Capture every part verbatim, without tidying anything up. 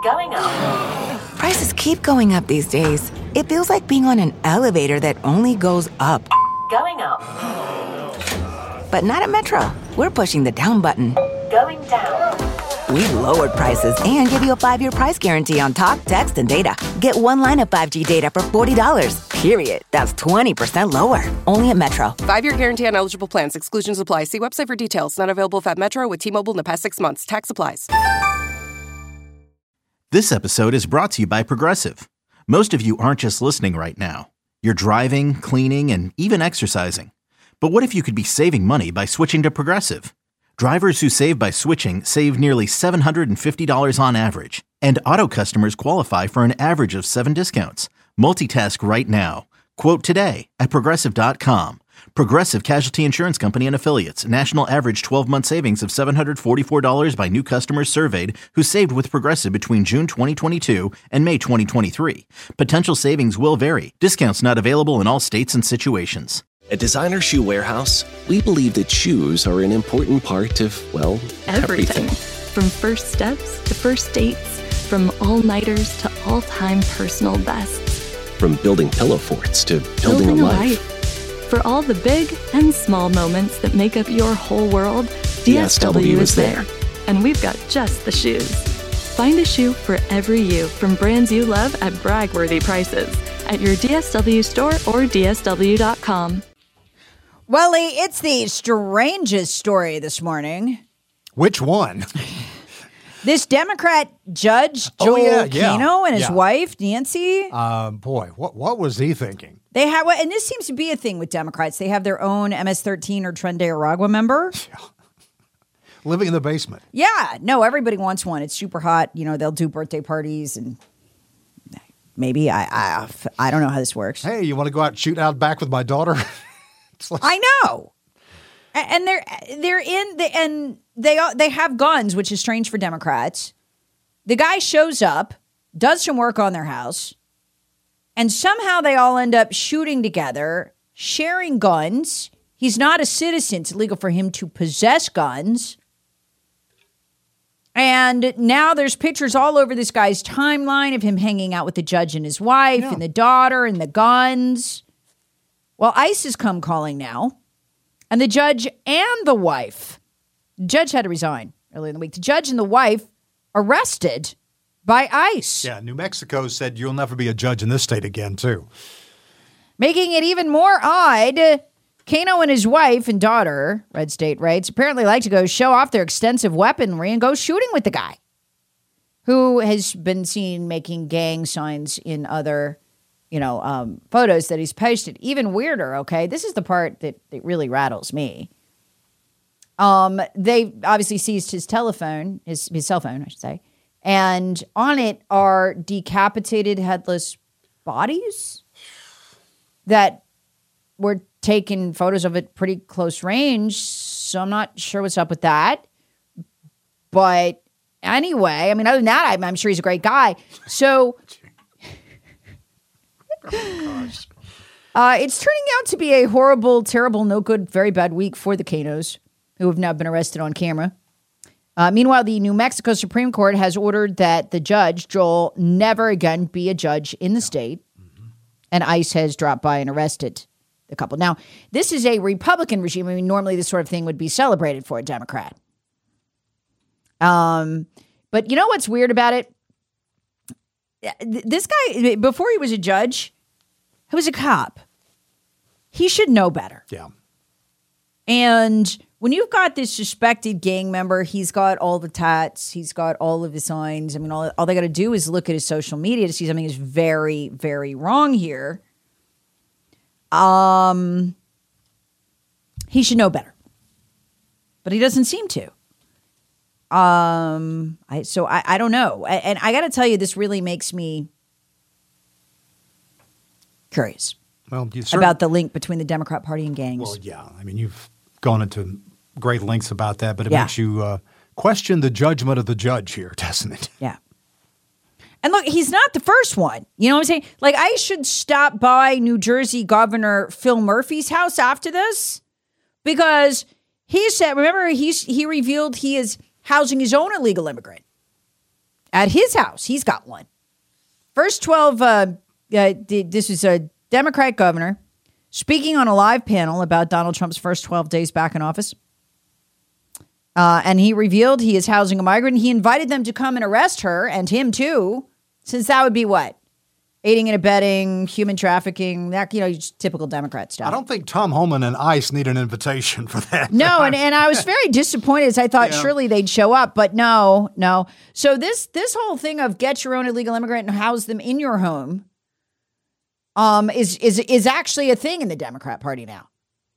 Going up. Prices keep going up these days. It feels like being on an elevator that only goes up. Going up. But not at Metro. We're pushing the down button. Going down. We've lowered prices and give you a five-year price guarantee on talk, text, and data. Get one line of five G data for forty dollars. Period. That's twenty percent lower. Only at Metro. Five-year guarantee on eligible plans. Exclusions apply. See website for details. Not available at Metro with T-Mobile in the past six months. Tax applies. This episode is brought to you by Progressive. Most of you aren't just listening right now. You're driving, cleaning, and even exercising. But what if you could be saving money by switching to Progressive? Drivers who save by switching save nearly seven hundred fifty dollars on average. And auto customers qualify for an average of seven discounts. Multitask right now. Quote today at Progressive dot com. Progressive Casualty Insurance Company and Affiliates. National average twelve-month savings of seven hundred forty-four dollars by new customers surveyed who saved with Progressive between June twenty twenty-two and May twenty twenty-three. Potential savings will vary. Discounts not available in all states and situations. At Designer Shoe Warehouse, we believe that shoes are an important part of, well, everything. everything. From first steps to first dates, from all-nighters to all-time personal bests. From building pillow forts to building, building a, a life. life. For all the big and small moments that make up your whole world, D S W is there. And we've got just the shoes. Find a shoe for every you from brands you love at brag-worthy prices at your D S W store or D S W dot com. Welly, it's the strangest story this morning. Which one? This Democrat judge, Joel oh, yeah, yeah, Kano, and his yeah. wife, Nancy. Uh, boy, what what was he thinking? They have, and this seems to be a thing with Democrats. They have their own M S thirteen or Tren de Aragua member. Living in the basement. Yeah, no, everybody wants one. It's super hot. You know, they'll do birthday parties and maybe I I, I don't know how this works. Hey, you want to go out and shoot out back with my daughter? Like, I know, and they're they're in the and they they have guns, which is strange for Democrats. The guy shows up, does some work on their house, and somehow they all end up shooting together, sharing guns. He's not a citizen; it's illegal for him to possess guns. And now there's pictures all over this guy's timeline of him hanging out with the judge and his wife yeah. and the daughter and the guns. Well, ICE has come calling now, and the judge and the wife, the judge had to resign earlier in the week. The judge and the wife arrested by ICE. Yeah, New Mexico said you'll never be a judge in this state again, too. Making it even more odd, Kano and his wife and daughter, Red State writes, apparently like to go show off their extensive weaponry and go shooting with the guy, who has been seen making gang signs in other you know, um, photos that he's posted. Even weirder, okay? This is the part that, that really rattles me. Um, they obviously seized his telephone, his, his cell phone, I should say, and on it are decapitated headless bodies that were taking photos of at pretty close range, so I'm not sure what's up with that. But anyway, I mean, other than that, I'm, I'm sure he's a great guy. So... Oh, gosh. Uh, it's turning out to be a horrible, terrible, no good, very bad week for the Kanos, who have now been arrested on camera. Uh, meanwhile, the New Mexico Supreme Court has ordered that the judge, Joel, never again be a judge in the state. Mm-hmm. And ICE has dropped by and arrested the couple. Now, this is a Republican regime. I mean, normally this sort of thing would be celebrated for a Democrat. Um, but you know what's weird about it? This guy, before he was a judge, he was a cop. He should know better. Yeah. And when you've got this suspected gang member, he's got all the tats, he's got all of the signs. I mean, all, all they got to do is look at his social media to see something is very, very wrong here. Um, he should know better. But he doesn't seem to. Um, I, so I, I don't know. I, and I got to tell you, this really makes me curious well, you about the link between the Democrat Party and gangs. Well, yeah. I mean, you've gone into great lengths about that, but it yeah. makes you uh, question the judgment of the judge here, doesn't it? Yeah. And look, he's not the first one. You know what I'm saying? Like, I should stop by New Jersey Governor Phil Murphy's house after this because he said, remember, he's, he revealed he is housing his own illegal immigrant at his house. He's got one. First twelve, uh, uh, this is a Democrat governor speaking on a live panel about Donald Trump's first twelve days back in office. Uh, and he revealed he is housing a migrant. He invited them to come and arrest her and him too, since that would be what? Aiding and abetting, human trafficking, that, you know, just typical Democrat stuff. I don't think Tom Homan and ICE need an invitation for that. No, and, and I was very disappointed as I thought Yeah. surely they'd show up, but no, no. So this this whole thing of get your own illegal immigrant and house them in your home um, is is is actually a thing in the Democrat Party now.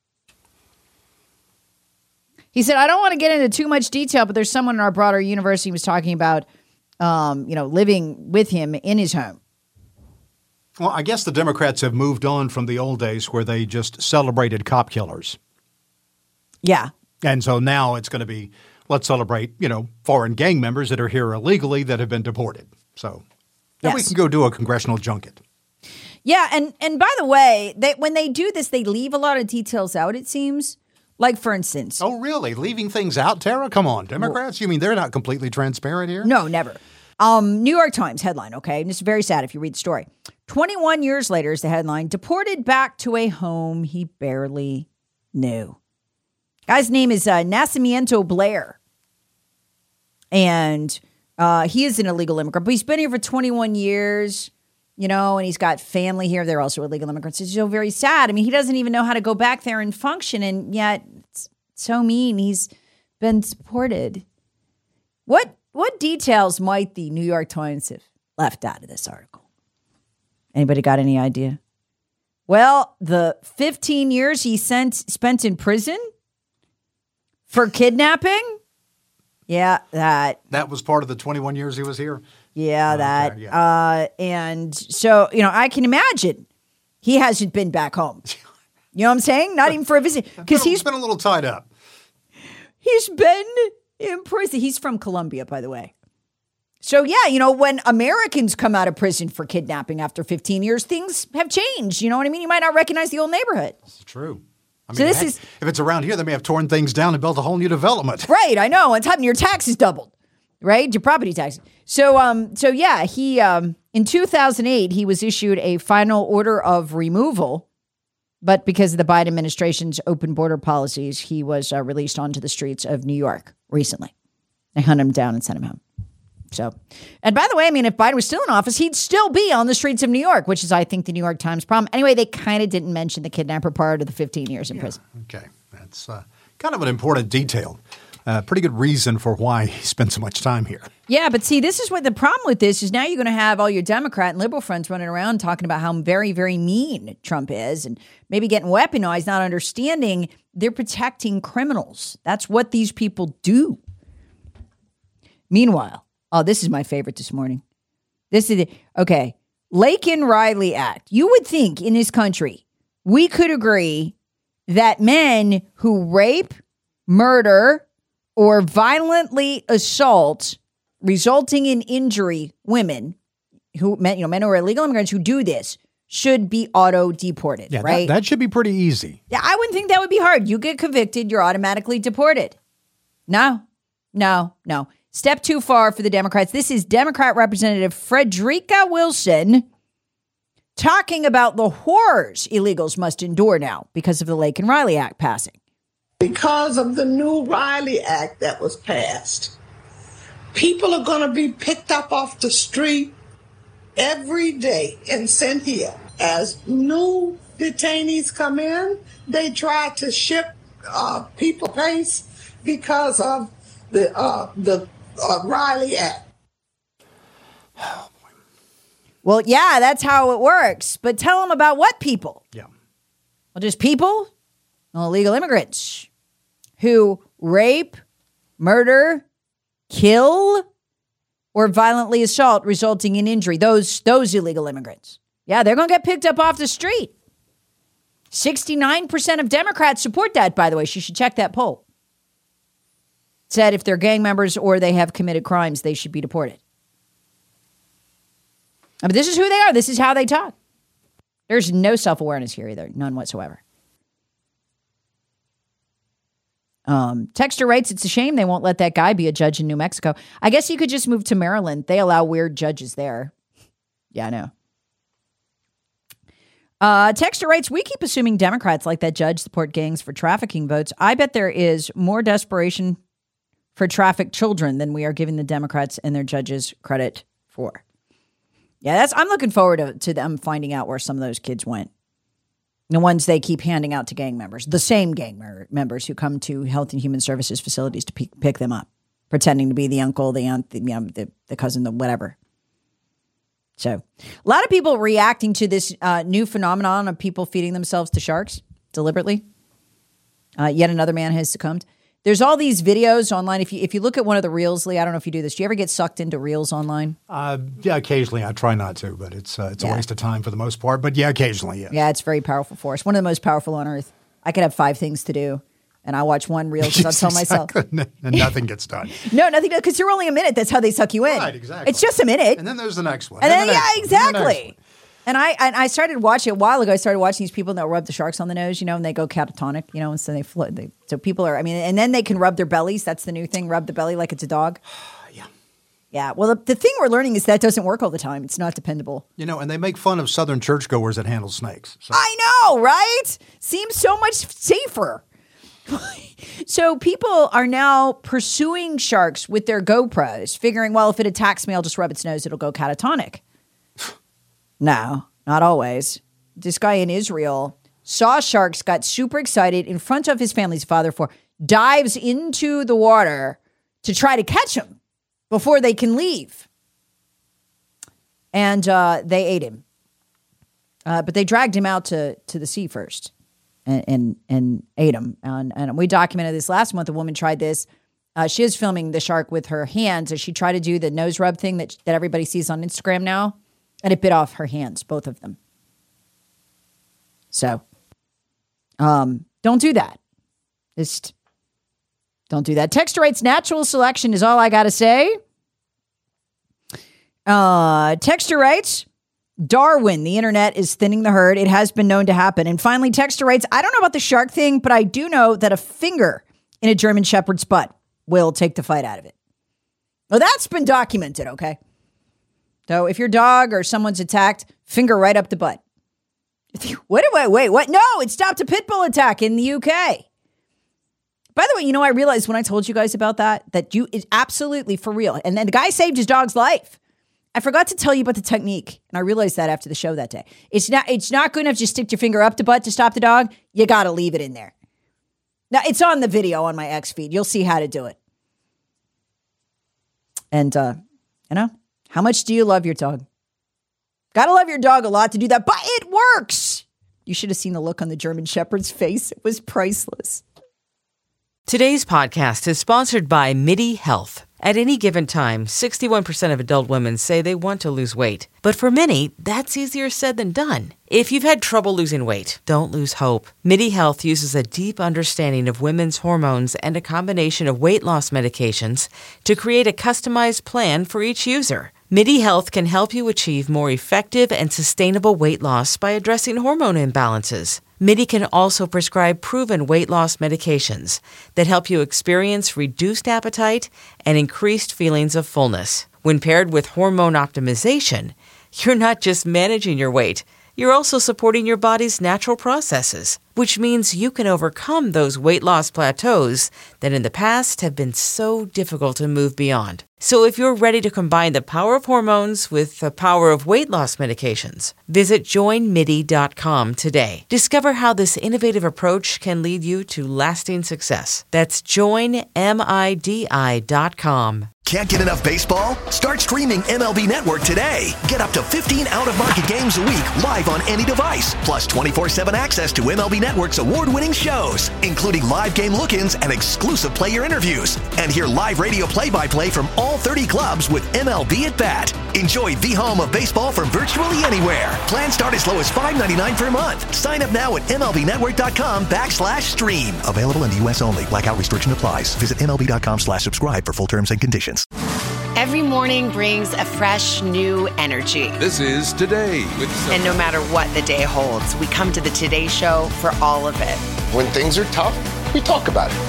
He said, I don't want to get into too much detail, but there's someone in our broader university who was talking about, um, you know, living with him in his home. Well, I guess the Democrats have moved on from the old days where they just celebrated cop killers. Yeah. And so now it's going to be, let's celebrate, you know, foreign gang members that are here illegally that have been deported. So then we Yes. can go do a congressional junket. Yeah, and and by the way, they when they do this, they leave a lot of details out, it seems. Like, for instance. Oh, really? Leaving things out, Tara? Come on. Democrats? You mean they're not completely transparent here? No, never. Um, New York Times headline, okay? And it's very sad if you read the story. twenty-one years later is the headline. Deported back to a home he barely knew. Guy's name is uh, Nascimento Blair. And uh, he is an illegal immigrant, but he's been here for twenty-one years, you know, and he's got family here. They're also illegal immigrants. It's so very sad. I mean, he doesn't even know how to go back there and function, and yet it's so mean. He's been deported. What what details might the New York Times have left out of this article? Anybody got any idea? Well, the fifteen years he sent, spent in prison for kidnapping? Yeah, that. That was part of the twenty-one years he was here? Yeah, Oh, that. okay, yeah. Uh, and so, you know, I can imagine he hasn't been back home. You know what I'm saying? Not even for a visit. Because He's he's been a little tied up. He's been in prison. He's from Colombia, by the way. So, yeah, you know, when Americans come out of prison for kidnapping after fifteen years, things have changed. You know what I mean? You might not recognize the old neighborhood. It's true. I mean, So this heck, is- if it's around here, they may have torn things down and built a whole new development. Right, I know. On top of your taxes doubled, right? Your property taxes. So, um, so yeah, he um, in two thousand eight he was issued a final order of removal, but because of the Biden administration's open border policies, he was uh, released onto the streets of New York recently. They hunted him down and sent him home. So, and by the way, I mean, if Biden was still in office, he'd still be on the streets of New York, which is, I think, the New York Times problem. Anyway, they kind of didn't mention the kidnapper part of the fifteen years in prison. Okay. That's uh, kind of an important detail. Uh, pretty good reason for why he spent so much time here. Yeah, but see, this is what the problem with this is. Now you're going to have all your Democrat and liberal friends running around talking about how very, very mean Trump is and maybe getting weaponized, not understanding they're protecting criminals. That's what these people do. Meanwhile, oh, this is my favorite this morning. This is, the, okay, Laken-Riley Act. You would think in this country, we could agree that men who rape, murder, or violently assault, resulting in injury, women who men, you know, men who are illegal immigrants who do this should be auto deported, Yeah, right? that, that should be pretty easy. Yeah, I wouldn't think that would be hard. You get convicted, you're automatically deported. No, no, no. Step too far for the Democrats. This is Democrat Representative Frederica Wilson talking about the horrors illegals must endure now because of the Laken-Riley Act passing. Because of the new Riley Act that was passed, people are going to be picked up off the street every day and sent here. As new detainees come in, they try to ship uh, people pace because of the uh, the uh, Riley Act. Well, yeah, that's how it works. But tell them about what people? Yeah. Well, just people, illegal immigrants who rape, murder, kill, or violently assault, resulting in injury. Those those illegal immigrants. Yeah, they're going to get picked up off the street. sixty-nine percent of Democrats support that, by the way. You should check that poll. Said if they're gang members or they have committed crimes, they should be deported. But this is who they are. This is how they talk. There's no self-awareness here either. None whatsoever. Um, Texter writes, it's a shame they won't let that guy be a judge in New Mexico. I guess you could just move to Maryland. They allow weird judges there. Yeah, I know. Uh, Texter writes, we keep assuming Democrats like that judge support gangs for trafficking votes. I bet there is more desperation for trafficked children than we are giving the Democrats and their judges credit for. Yeah, that's. I'm looking forward to, to them finding out where some of those kids went. The ones they keep handing out to gang members, the same gang mer- members who come to Health and Human Services facilities to p- pick them up, pretending to be the uncle, the aunt, the, you know, the, the cousin, the whatever. So a lot of people reacting to this uh, new phenomenon of people feeding themselves to sharks deliberately. Uh, yet another man has succumbed. There's all these videos online. If you if you look at one of the reels, Lee, I don't know if you do this. Do you ever get sucked into reels online? Uh, yeah, occasionally. I try not to, but it's uh, it's Yeah. a waste of time for the most part. But yeah, occasionally, yeah. Yeah, it's very powerful force. One of the most powerful on earth. I could have five things to do, and I watch one reel because I'll tell myself. and nothing gets done. No, nothing, because you're only a minute. That's how they suck you in. Right, exactly. It's just a minute. And then there's the next one. And then, the yeah, next one, and the next exactly. one. And I and I started watching a while ago. I started watching these people that rub the sharks on the nose, you know, and they go catatonic, you know, and so they float. They, so people are, I mean, and then they can rub their bellies. That's the new thing. Rub the belly like it's a dog. Yeah. Yeah. Well, the, the thing we're learning is that doesn't work all the time. It's not dependable. You know, and they make fun of Southern churchgoers that handle snakes. So. I know, right? Seems so much safer. So people are now pursuing sharks with their GoPros, figuring, well, if it attacks me, I'll just rub its nose. It'll go catatonic. No, not always. This guy in Israel saw sharks, got super excited in front of his family's father for, dives into the water to try to catch him before they can leave. And uh, they ate him. Uh, but they dragged him out to, to the sea first and, and, and ate him. And, and we documented this last month. A woman tried this. Uh, she is filming the shark with her hands as she tried to do the nose rub thing that, that everybody sees on Instagram now. And it bit off her hands, both of them. So, um, don't do that. Just don't do that. Texter writes, natural selection is all I got to say. Uh, Texter writes, Darwin, the internet is thinning the herd. It has been known to happen. And finally, Texter writes, I don't know about the shark thing, but I do know that a finger in a German Shepherd's butt will take the fight out of it. Well, that's been documented, okay? So if your dog or someone's attacked, finger right up the butt. Wait, wait, wait, what? No, it stopped a pit bull attack in the U K. By the way, you know, I realized when I told you guys about that, that you is absolutely for real. And then the guy saved his dog's life. I forgot to tell you about the technique. And I realized that after the show that day. It's not, it's not good enough to just stick your finger up the butt to stop the dog. You got to leave it in there. Now, it's on the video on my X feed. You'll see how to do it. And, uh, you know, how much do you love your dog? Gotta love your dog a lot to do that, but it works. You should have seen the look on the German Shepherd's face. It was priceless. Today's podcast is sponsored by MIDI Health. At any given time, sixty-one percent of adult women say they want to lose weight. But for many, that's easier said than done. If you've had trouble losing weight, don't lose hope. MIDI Health uses a deep understanding of women's hormones and a combination of weight loss medications to create a customized plan for each user. MIDI Health can help you achieve more effective and sustainable weight loss by addressing hormone imbalances. MIDI can also prescribe proven weight loss medications that help you experience reduced appetite and increased feelings of fullness. When paired with hormone optimization, you're not just managing your weight, you're also supporting your body's natural processes, which means you can overcome those weight loss plateaus that in the past have been so difficult to move beyond. So if you're ready to combine the power of hormones with the power of weight loss medications, visit join midi dot com today. Discover how this innovative approach can lead you to lasting success. That's join midi dot com. Can't get enough baseball? Start streaming M L B Network today. Get up to fifteen out-of-market games a week live on any device, plus twenty-four seven access to M L B Network's award-winning shows, including live game look-ins and exclusive player interviews. And hear live radio play-by-play from all thirty clubs with M L B at Bat. Enjoy the home of baseball from virtually anywhere. Plans start as low as five ninety-nine per month. Sign up now at MLBnetwork.com backslash stream. Available in the U S only. Blackout restriction applies. Visit MLB.com slash subscribe for full terms and conditions. Every morning brings a fresh, new energy. This is Today with Sophie. And no matter what the day holds, we come to the Today Show for all of it. When things are tough, we talk about it.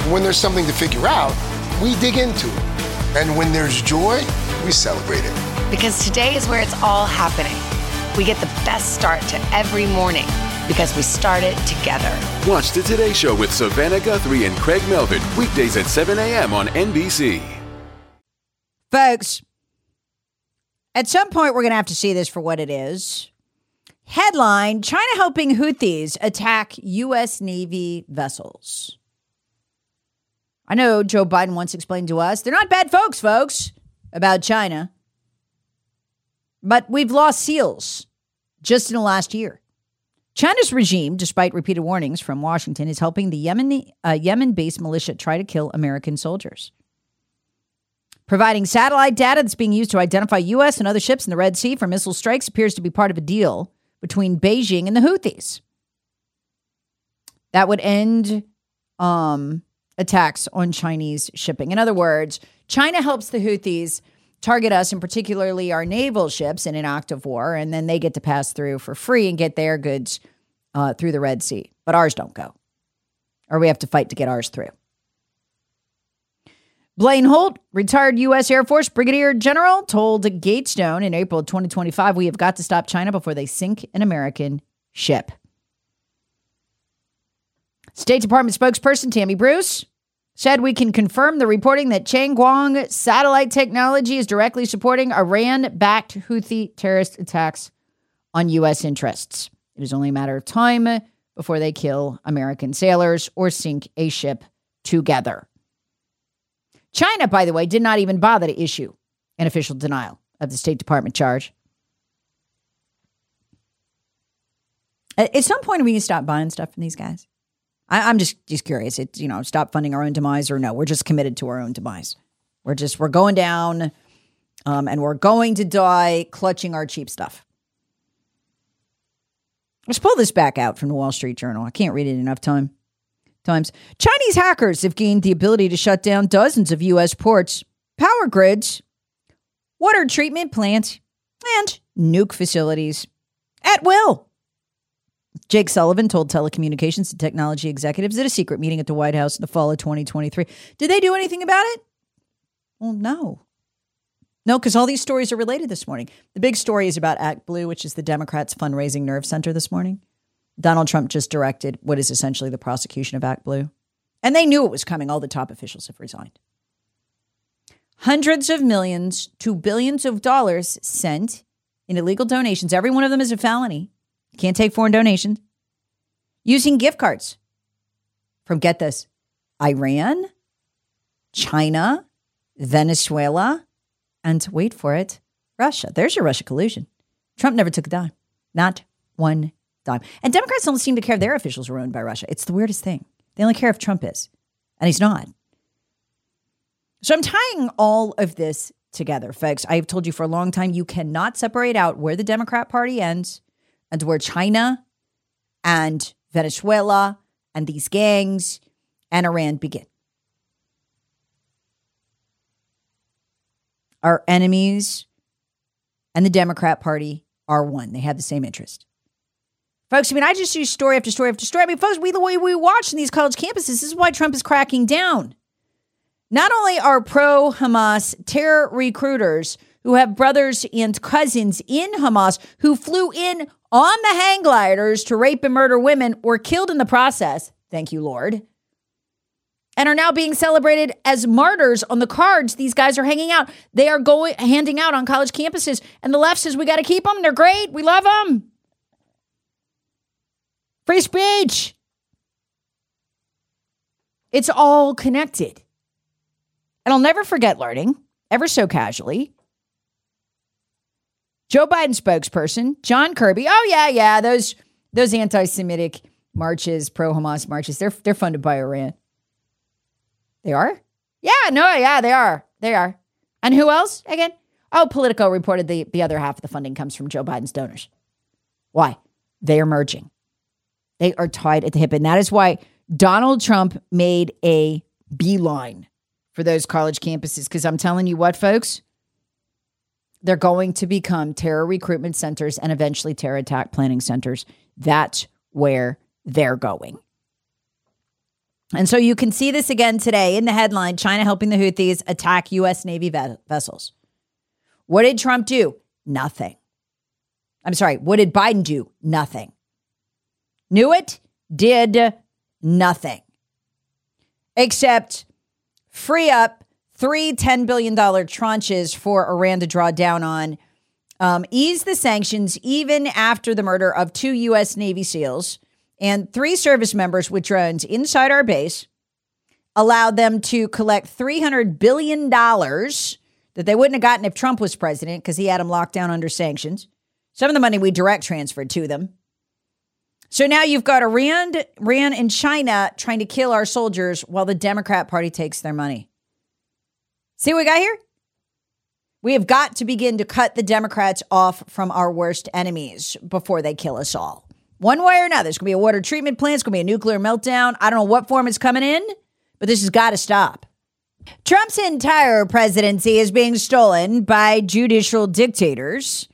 When there's something to figure out, we dig into it. And when there's joy, we celebrate it. Because today is where it's all happening. We get the best start to every morning because we started together. Watch the Today Show with Savannah Guthrie and Craig Melvin, weekdays at seven a.m. on N B C. Folks, at some point we're going to have to see this for what it is. Headline, China helping Houthis attack U S Navy vessels. I know Joe Biden once explained to us, they're not bad folks, folks, about China. But we've lost SEALs just in the last year. China's regime, despite repeated warnings from Washington, is helping the Yemen, uh, Yemen-based militia try to kill American soldiers. Providing satellite data that's being used to identify U S and other ships in the Red Sea for missile strikes appears to be part of a deal between Beijing and the Houthis. That would end um, attacks on Chinese shipping. In other words, China helps the Houthis target us, and particularly our naval ships, in an act of war, and then they get to pass through for free and get their goods uh, through the Red Sea. But ours don't go. Or we have to fight to get ours through. Blaine Holt, retired U S Air Force Brigadier General, told Gatestone in April twenty twenty-five, we have got to stop China before they sink an American ship. State Department spokesperson Tammy Bruce said we can confirm the reporting that Changguang satellite technology is directly supporting Iran-backed Houthi terrorist attacks on U S interests. It is only a matter of time before they kill American sailors or sink a ship together. China, by the way, did not even bother to issue an official denial of the State Department charge. At some point, are we going to stop buying stuff from these guys? I, I'm just, just curious. It's, you know, stop funding our own demise, or no, we're just committed to our own demise. We're just, we're going down um, and we're going to die clutching our cheap stuff. Let's pull this back out from the Wall Street Journal. I can't read it enough time. times. Chinese hackers have gained the ability to shut down dozens of U S ports, power grids, water treatment plants, and nuke facilities at will. Jake Sullivan told telecommunications and technology executives at a secret meeting at the White House in the fall of twenty twenty-three. Did they do anything about it? Well, no. No, because all these stories are related this morning. The big story is about Act Blue, which is the Democrats' fundraising nerve center this morning. Donald Trump just directed what is essentially the prosecution of Act Blue. And they knew it was coming. All the top officials have resigned. Hundreds of millions to billions of dollars sent in illegal donations. Every one of them is a felony. Can't take foreign donations. Using gift cards from, get this, Iran, China, Venezuela, and wait for it, Russia. There's your Russia collusion. Trump never took a dime. Not one dime. And Democrats don't seem to care if their officials are owned by Russia. It's the weirdest thing. They only care if Trump is. And he's not. So I'm tying all of this together, folks. I've told you for a long time, you cannot separate out where the Democrat Party ends and where China and Venezuela and these gangs and Iran begin. Our enemies and the Democrat Party are one. They have the same interest. Folks, I mean, I just use story after story after story. I mean, folks, we, the way we watch in these college campuses, this is why Trump is cracking down. Not only are pro-Hamas terror recruiters who have brothers and cousins in Hamas who flew in on the hang gliders to rape and murder women or killed in the process, thank you, Lord, and are now being celebrated as martyrs on the cards these guys are hanging out. They are going handing out on college campuses, and the left says we got to keep them. They're great. We love them. Free speech. It's all connected. And I'll never forget learning, ever so casually, Joe Biden spokesperson, John Kirby. Oh, yeah, yeah, those those anti-Semitic marches, pro-Hamas marches, they're they're funded by Iran. They are? Yeah, no, yeah, they are. They are. And who else again? Oh, Politico reported the, the other half of the funding comes from Joe Biden's donors. Why? They are merging. They are tied at the hip. And that is why Donald Trump made a beeline for those college campuses. Because I'm telling you what, folks, they're going to become terror recruitment centers and eventually terror attack planning centers. That's where they're going. And so you can see this again today in the headline, China helping the Houthis attack U S Navy ve- vessels. What did Trump do? Nothing. I'm sorry. What did Biden do? Nothing. Knew it, did nothing. Except free up three ten billion dollars tranches for Iran to draw down on, um, ease the sanctions even after the murder of two U S Navy SEALs and three service members with drones inside our base, allowed them to collect three hundred billion dollars that they wouldn't have gotten if Trump was president because he had them locked down under sanctions. Some of the money we direct transferred to them. So now you've got Iran, Iran and China trying to kill our soldiers while the Democrat Party takes their money. See what we got here? We have got to begin to cut the Democrats off from our worst enemies before they kill us all. One way or another. There's going to be a water treatment plant. It's going to be a nuclear meltdown. I don't know what form it's coming in, but this has got to stop. Trump's entire presidency is being stolen by judicial dictators.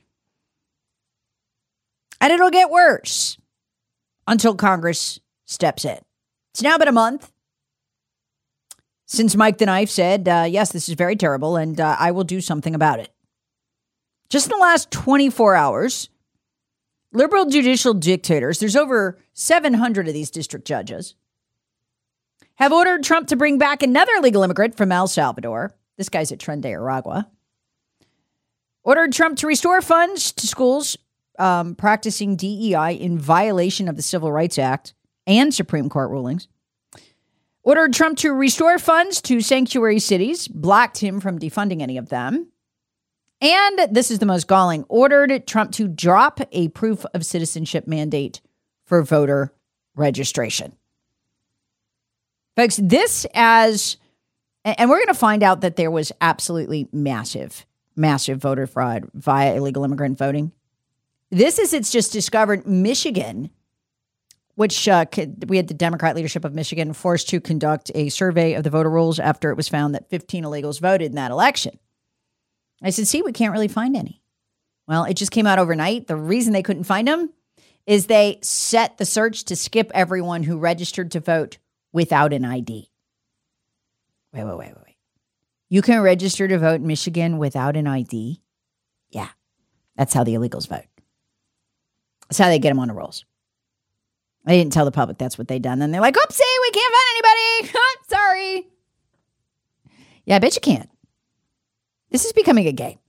And it'll get worse until Congress steps in. It's now been a month since Mike the Knife said, uh, yes, this is very terrible, and uh, I will do something about it. Just in the last twenty-four hours, liberal judicial dictators, there's over seven hundred of these district judges, have ordered Trump to bring back another illegal immigrant from El Salvador. This guy's at Tren de Aragua. Ordered Trump to restore funds to schools um, practicing D E I in violation of the Civil Rights Act and Supreme Court rulings. Ordered Trump to restore funds to sanctuary cities, blocked him from defunding any of them. And this is the most galling, ordered Trump to drop a proof of citizenship mandate for voter registration. Folks, this as, and we're going to find out that there was absolutely massive, massive voter fraud via illegal immigrant voting. This is, it's just discovered Michigan, which uh, we had the Democrat leadership of Michigan forced to conduct a survey of the voter rolls after it was found that fifteen illegals voted in that election. I said, see, we can't really find any. Well, it just came out overnight. The reason they couldn't find them is they set the search to skip everyone who registered to vote without an I D. Wait, wait, wait, wait, wait. You can register to vote in Michigan without an I D? Yeah, that's how the illegals vote. That's how they get them on the rolls. They didn't tell the public that's what they'd done. Then they're like, oopsie, we can't find anybody. Sorry. Yeah, I bet you can't. This is becoming a game.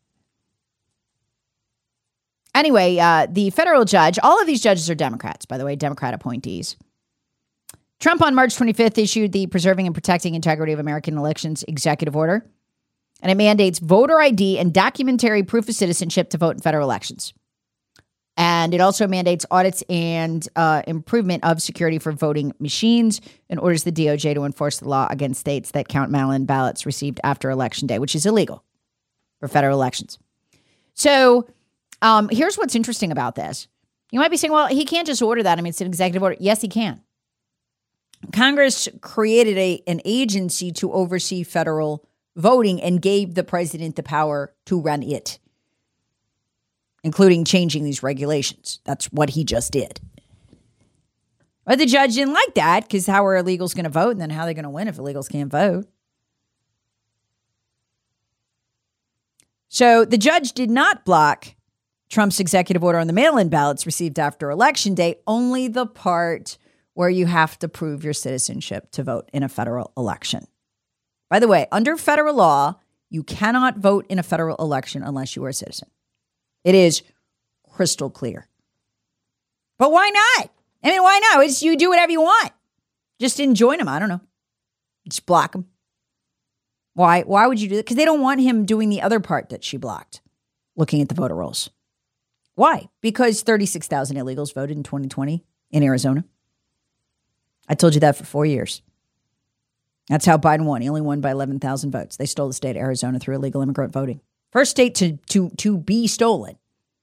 Anyway, uh, the federal judge, all of these judges are Democrats, by the way, Democrat appointees. Trump on March twenty-fifth issued the Preserving and Protecting Integrity of American Elections executive order, and it mandates voter I D and documentary proof of citizenship to vote in federal elections. And it also mandates audits and uh, improvement of security for voting machines and orders the D O J to enforce the law against states that count mail-in ballots received after Election Day, which is illegal for federal elections. So um, here's what's interesting about this. You might be saying, well, he can't just order that. I mean, it's an executive order. Yes, he can. Congress created a an agency to oversee federal voting and gave the president the power to run it, including changing these regulations. That's what he just did. But the judge didn't like that because how are illegals going to vote? And then how are they going to win if illegals can't vote? So the judge did not block Trump's executive order on the mail-in ballots received after Election Day, only the part where you have to prove your citizenship to vote in a federal election. By the way, under federal law, you cannot vote in a federal election unless you are a citizen. It is crystal clear. But why not? I mean, why not? It's, you do whatever you want. Just didn't join them. I don't know. Just block them. Why? Why would you do that? Because they don't want him doing the other part that she blocked, looking at the voter rolls. Why? Because thirty-six thousand illegals voted in twenty twenty in Arizona. I told you that for four years. That's how Biden won. He only won by eleven thousand votes. They stole the state of Arizona through illegal immigrant voting. First state to, to, to be stolen.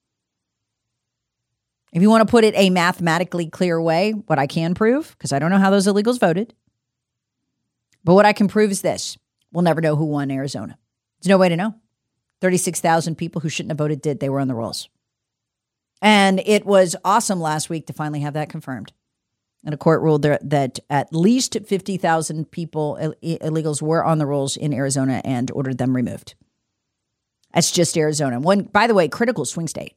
If you want to put it a mathematically clear way, what I can prove, because I don't know how those illegals voted, but what I can prove is this. We'll never know who won Arizona. There's no way to know. thirty-six thousand people who shouldn't have voted did. They were on the rolls. And it was awesome last week to finally have that confirmed. And a court ruled there that at least fifty thousand people, Ill- illegals, were on the rolls in Arizona and ordered them removed. That's just Arizona. One, by the way, critical swing state.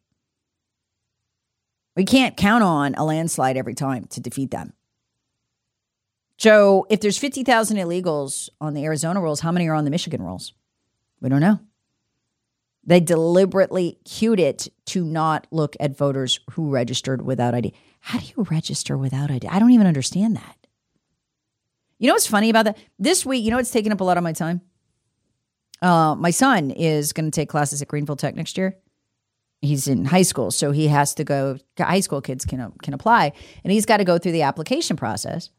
We can't count on a landslide every time to defeat them. So if there's fifty thousand illegals on the Arizona rolls, how many are on the Michigan rolls? We don't know. They deliberately cued it to not look at voters who registered without I D. How do you register without I D? I don't even understand that. You know what's funny about that? This week, you know what's taking up a lot of my time? Uh, my son is going to take classes at Greenville Tech next year. He's in high school, so he has to go. High school kids can can apply, and he's got to go through the application process.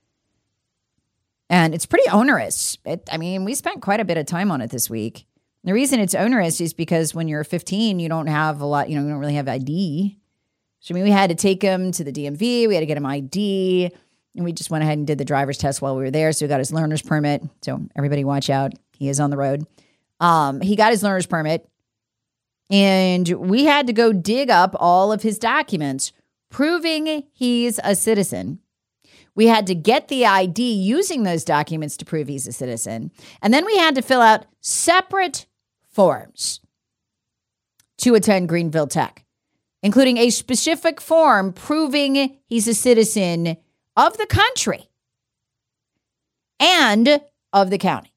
And it's pretty onerous. It, I mean, we spent quite a bit of time on it this week. The reason it's onerous is because when you're fifteen, you don't have a lot, you know, you don't really have I D. So, I mean, we had to take him to the D M V. We had to get him I D. And we just went ahead and did the driver's test while we were there. So, he got his learner's permit. So, everybody watch out. He is on the road. Um, he got his learner's permit. And we had to go dig up all of his documents proving he's a citizen. We had to get the I D using those documents to prove he's a citizen. And then we had to fill out separate forms to attend Greenville Tech, including a specific form proving he's a citizen of the country and of the county.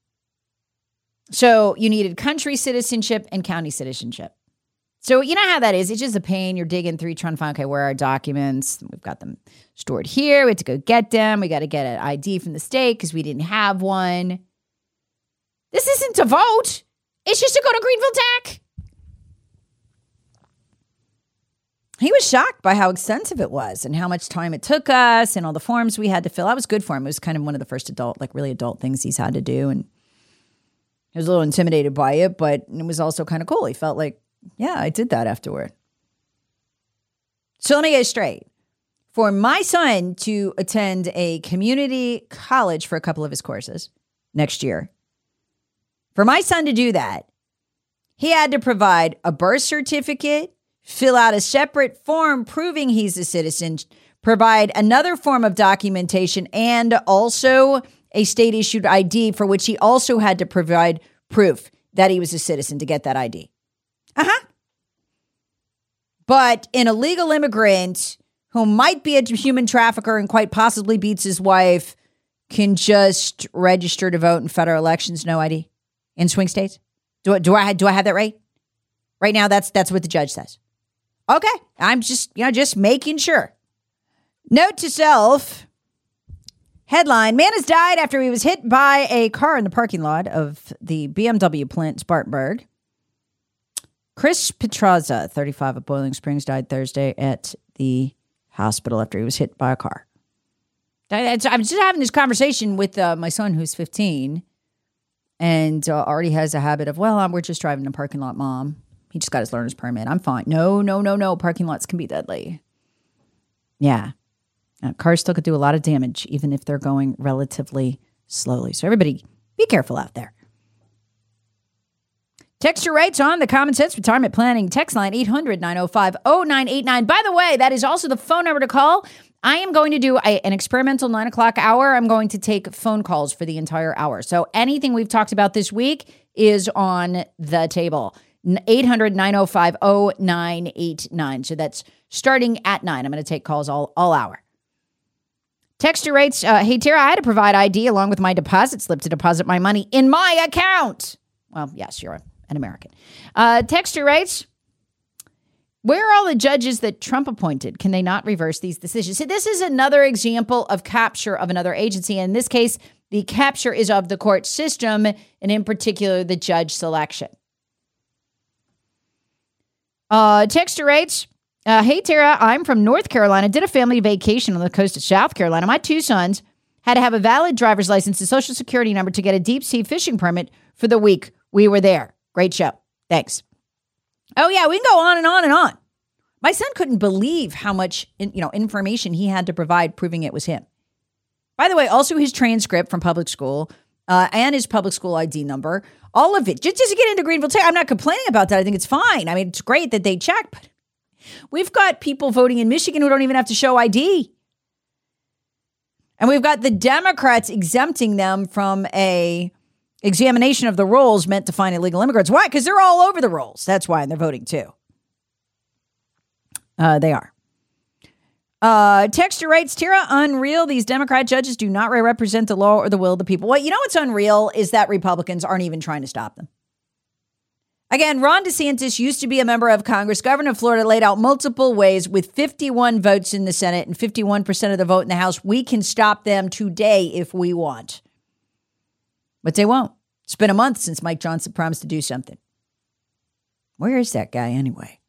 So you needed country citizenship and county citizenship. So you know how that is. It's just a pain. You're digging through trying to find, okay, where are our documents? We've got them stored here. We have to go get them. We got to get an I D from the state because we didn't have one. This isn't to vote. It's just to go to Greenville Tech. He was shocked by how extensive it was and how much time it took us and all the forms we had to fill out. It was good for him. It was kind of one of the first adult, like really adult things he's had to do. And he was a little intimidated by it, but it was also kind of cool. He felt like, yeah, I did that afterward. So let me get it straight. For my son to attend a community college for a couple of his courses next year, for my son to do that, he had to provide a birth certificate, fill out a separate form proving he's a citizen, provide another form of documentation, and also a state-issued I D for which he also had to provide proof that he was a citizen to get that I D. Uh-huh. But an illegal immigrant who might be a human trafficker and quite possibly beats his wife can just register to vote in federal elections, no I D, in swing states? Do, do I do I have that right? Right now, that's that's what the judge says. Okay, I'm just, you know, just making sure. Note to self, headline, man has died after he was hit by a car in the parking lot of the B M W plant in Spartanburg. Chris Petraza, thirty-five, of Boiling Springs, died Thursday at the hospital after he was hit by a car. I'm just having this conversation with uh, my son, who's fifteen, and uh, already has a habit of, well, um, we're just driving in a parking lot, Mom. He just got his learner's permit. I'm fine. No, no, no, no. Parking lots can be deadly. Yeah. Uh, cars still could do a lot of damage, even if they're going relatively slowly. So everybody, be careful out there. Text your rates on the Common Sense Retirement Planning text line, eight hundred, nine oh five, oh nine eight nine. By the way, that is also the phone number to call. I am going to do a, an experimental nine o'clock hour. I'm going to take phone calls for the entire hour. So anything we've talked about this week is on the table. eight hundred, nine oh five, oh nine eight nine. So that's starting at nine. I'm going to take calls all, all hour. Texture rates. Uh, hey, Tara, I had to provide I D along with my deposit slip to deposit my money in my account. Well, yes, you're an American. Uh, texture rates. Where are all the judges that Trump appointed? Can they not reverse these decisions? So this is another example of capture of another agency. In this case, the capture is of the court system, and in particular, the judge selection. Uh, texture rates. Uh, hey, Tara, I'm from North Carolina. Did a family vacation on the coast of South Carolina. My two sons had to have a valid driver's license and social security number to get a deep sea fishing permit for the week we were there. Great show. Thanks. Oh, yeah, we can go on and on and on. My son couldn't believe how much you know information he had to provide proving it was him. By the way, also his transcript from public school uh, and his public school I D number, all of it. Just, just to get into Greenville Tech, I'm not complaining about that. I think it's fine. I mean, it's great that they check, but we've got people voting in Michigan who don't even have to show I D. And we've got the Democrats exempting them from a examination of the rolls meant to find illegal immigrants. Why? Because they're all over the rolls. That's why, and they're voting too. Uh, they are. Uh, Texture writes, Tara, unreal. These Democrat judges do not represent the law or the will of the people. Well, you know what's unreal is that Republicans aren't even trying to stop them. Again, Ron DeSantis used to be a member of Congress. Governor of Florida laid out multiple ways with fifty-one votes in the Senate and fifty-one percent of the vote in the House. We can stop them today if we want. But they won't. It's been a month since Mike Johnson promised to do something. Where is that guy anyway?